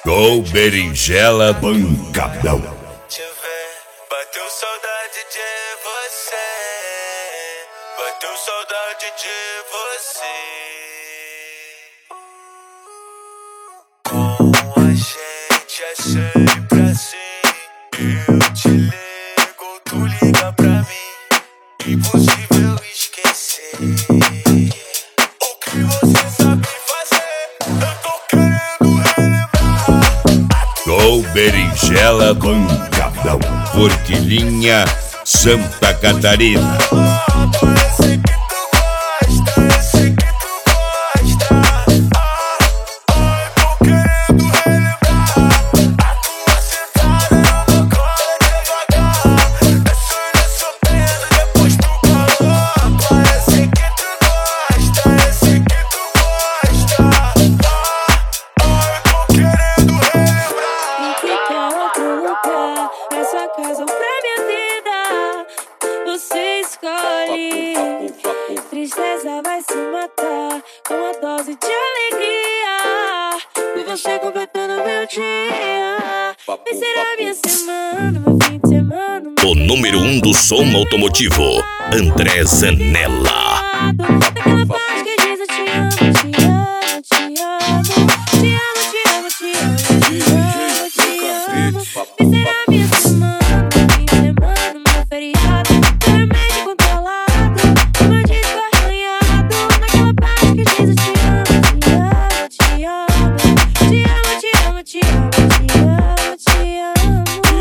Com berinjela pancadão. Deixa eu ver, bateu saudade de você. Bateu saudade de você. Com a gente é sempre assim. Eu te ligo, tu liga pra mim. Impossível esquecer. O que você sabe fazer, eu tô querendo relembrar. Com berinjela pancadão. Forquilinha, Santa Catarina. Parece que tu gosta, eu sei que tu gosta. Ai, tô querendo relembrar. A tua sentada eu vou colar devagar. Descendo pena, depois tu coloca. Parece que tu gosta, eu sei que tu gosta. Ai, tô querendo relembrar. E fica outro lugar, essa casa pra minha vida. Você escolhe. Tristeza vai se matar com uma dose de alegria. E você completando meu dia. E será minha semana, meu fim de semana. O número 1 do som automotivo, André Zanella. Daquela parte que diz eu te amo, te amo, te amo. Te amo, te amo, te amo, te amo, te amo. E será minha semana, meu fim de semana, meu feriado. Vermelho controlado, uma disco arranhado. Naquela parte que diz eu te amo, te amo, te amo. Te amo, te amo, te amo, te amo,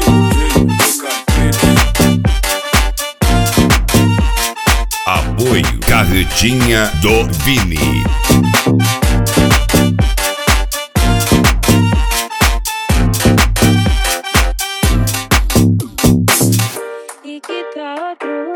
te amo. Apoio Carretinha do Vini. E que tá outro